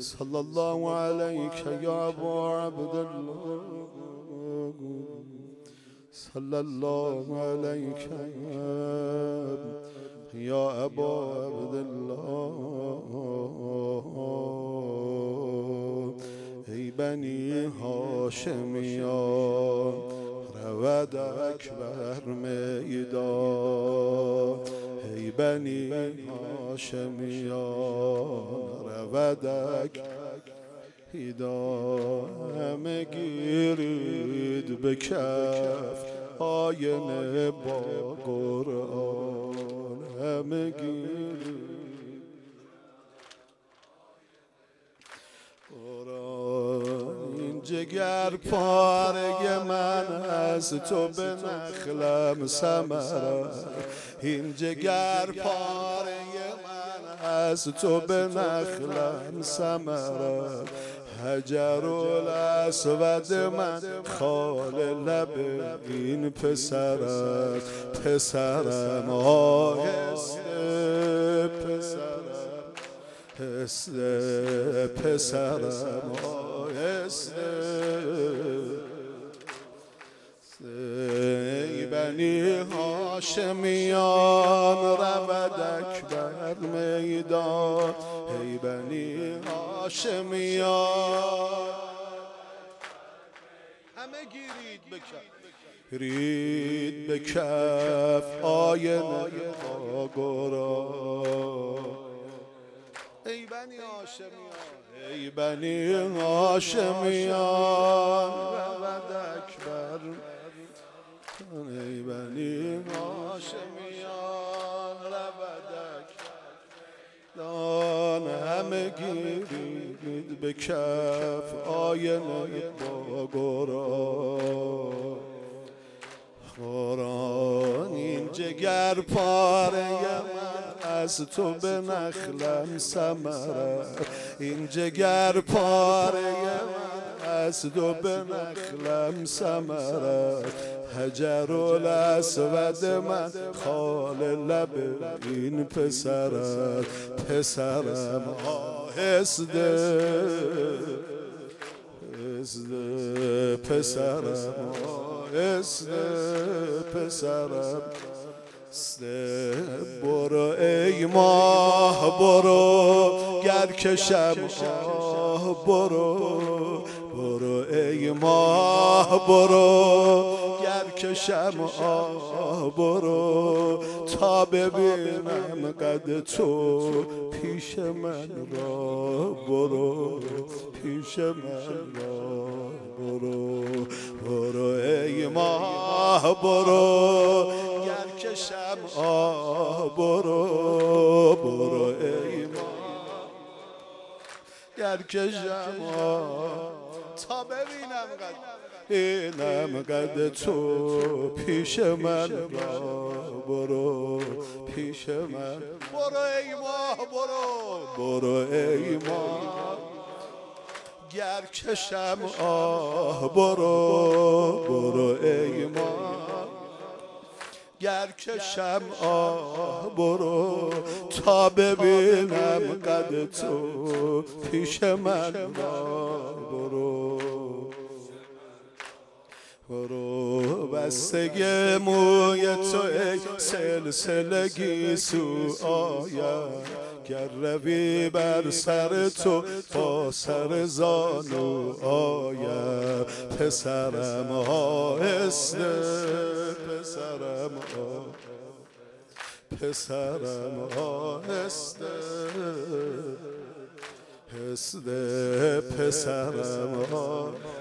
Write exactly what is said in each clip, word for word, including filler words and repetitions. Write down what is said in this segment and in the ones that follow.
صلى الله عليك يا أبا عبد الله صلى الله عليك يا أبا عبد الله ای بنی هاشمیان رود اکبر میدان ای بنی هاشمیان رود اکبر همه گیرید به کف آینه با قرآن همه گیرید قرآن این جگر پاره من از تو به نخلم ثمره این جگر پاره من از تو به نخلم ثمره حجر الاسود من خال لب این پسرت پسرم آهسته پسرم هسته پسرم آهسته ای بنی هاشمیان رود اکبر میدان ای بنی هاشمیان همه گیرید به کف گیرید به کف آینه قرآن ای بنی هاشمیان ای بنی هاشمیان رود اکبر ای بنی هاشمیان رود اکبر دان همه گیرید به کف آینه با قرآن قرآن این جگر پاره من از تو به نخلم ثمره این جگر پاره من از تو به نخلم ثمره حجر الاسود من خال لب این پسرت پسرم آهسته آهسته پسرم آهسته پسرم آهسته برو ای ماه برو گر کشم آه برو برو ای ماه برو گر کشم آه برو تا ببینم قد تو پیش من را برو پیش من را برو برو ای ماه برو گر کشم آه برو برو ای ماه گر کشم آه تا ببینم قد اینم قد تو پیش من را برو پیش من برو ای ماه برو برو ای ماه گر کشم آه برو برو ای ماه گر کشم آه برو تا ببینم قد تو پیش من را برو برو بستگی موی تو ای سلسله گیسو آید گر روی بر سر تو با سر زانو آید پسرم آهسته پسرم آهسته پسرم آهسته هسته پسرم آهسته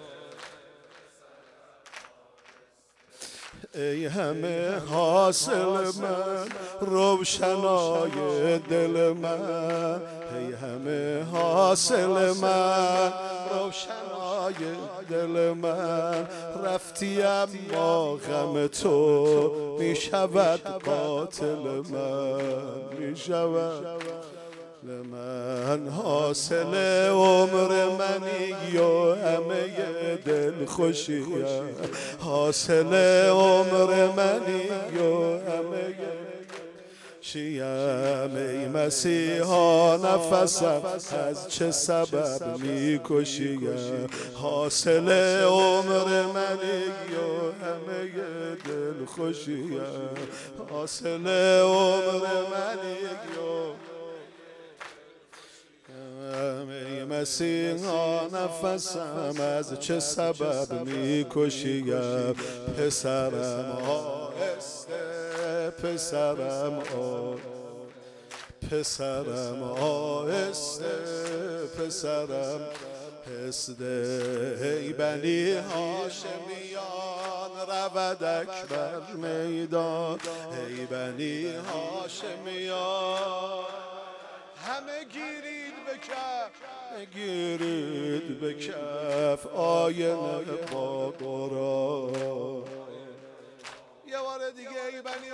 ای همه حاصل من روشنای دل من ای همه حاصل من روشنای دل من رفتی اما غم تو می شود قاتل من می شود من حاصل عمر منی و همه دل خوشیم حاصل عمر منی و همه چیم ای مسیحا نفسم از چه سبب میکشیم حاصل عمر منی و همه دل خوشیم حاصل عمر منی و ای مسیحا نفسم از چه سبب میکشیم پسرم آهسته پسرم آهسته پسرم آهسته پسرم آهسته ای بنی هاشمیان رود اکبر میدان ای بنی هاشمیان همه گیرید به کف گیرید به کف آینه با قرآن یه بار دیگه ای بنی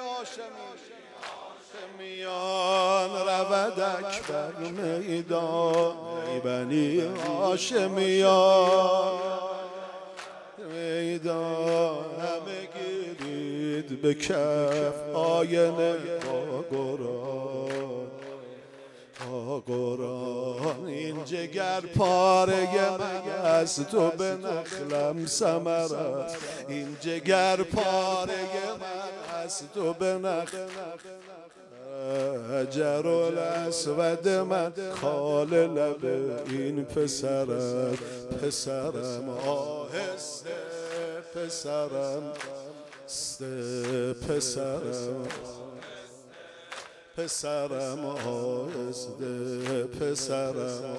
هاشمیان رود اکبر میدان ای بنی هاشمیان میدان همه گیرید به کف آینه با قرآن قرآن این جگر پاره من از تو به نخلم ثمر است این جگر پاره من از تو به نخلم حجر الاسود من خال لب این پسر است پسرم آهسته پسرم آهسته پسرم پسرم آهسته پسرم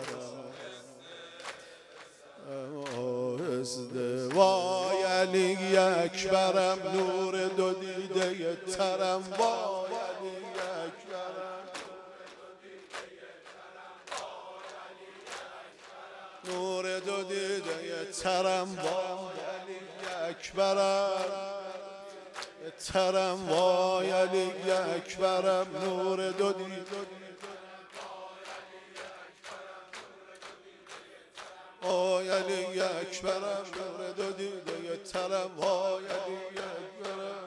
آهسته وای علی اکبرم نور دو دیده ترم وای علی اکبرم نور دو دیده ترم وای علی اکبرم ترم وای علی اکبرم نور دو دیده وای علی اکبرم نور دو دیده ترم وای علی اکبرم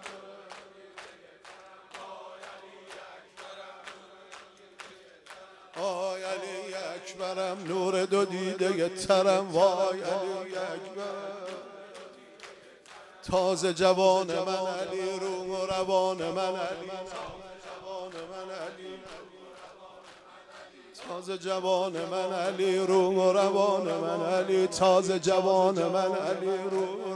وای علی اکبرم نور دو دیده ترم وای علی اکبرم تازه جوان من علی روح و روان من علی تازه جوان من علی روح و روان من علی تازه جوان من علی روح